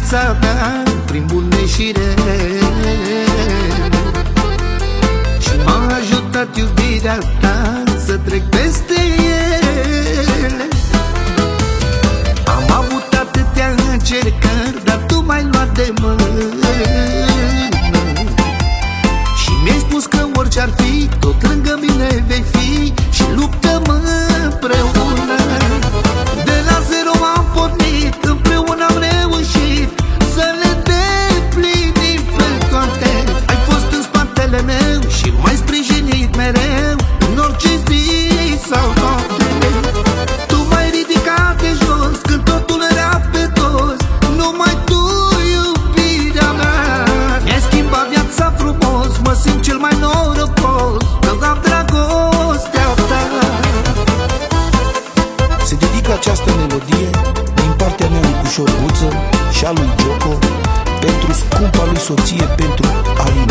viața mea prin bune și rele, și m-a ajutat iubirea ta să trec peste ele. Am avut atâtea încercări, dar tu m-ai luat de mână și mi-ai spus că orice-ar fi, tot lângă mine vei fi și luptăm împreună. De la zero am pornit, împreună am reușit să le deplinim pe toate. Ai fost în spatele meu și m-ai sprijinit mereu în orice zi sau noapte. Tu m-ai ridicat de jos când totul era pe dos, numai tu, iubirea mea, mi-ai schimbat viața frumos. Mă simt cel mai norocos că am dragostea ta. Se dedică această melodie din partea mea lui Cușor Guță și a lui Gioco pentru scumpa lui soție, pentru Alina.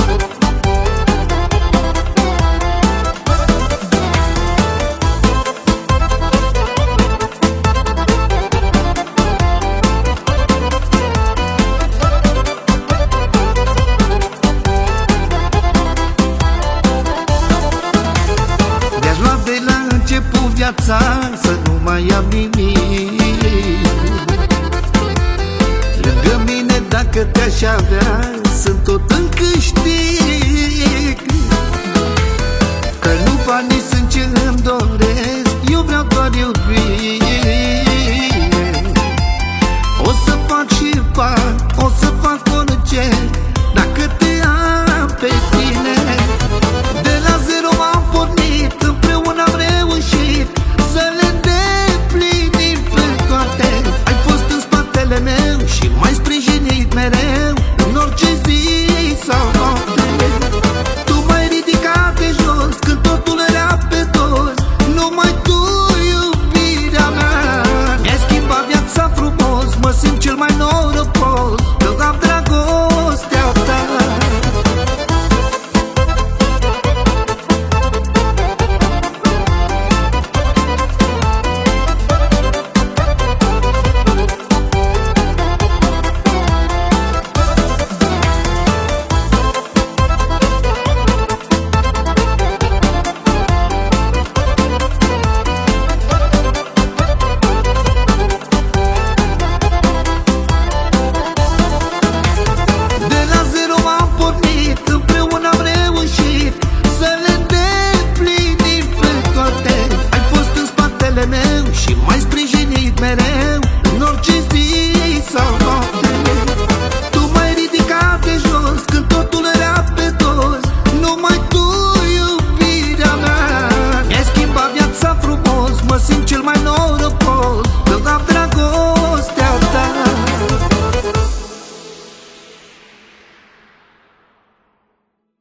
Mi-aș lua de la început viața să nu mai am nimic lângă mine. Dacă te-aș avea, sunt tot în câștig, că nu banii sunt ce îmi doresc, eu vreau doar iubire. O să fac și bani, o să fac orice, dacă te am pe tine. De la zero am pornit, împreună am reușit să le deplinim pe toate. Ai fost în spatele meu și m-ai sprijinit mereu în orice zi sau noapte. Tu m-ai ridicat de jos când totul era pe dos, numai tu, iubirea mea, mi-ai schimbat viața frumos. Mă simt cel mai norocos că am dragostea ta. Meu și m-ai sprijinit mereu în orice zi sau noapte. Tu m-ai ridicat de jos când totul era pe dos, numai tu, iubirea mea, mi-ai schimbat viața frumos. Mă simt cel mai norocos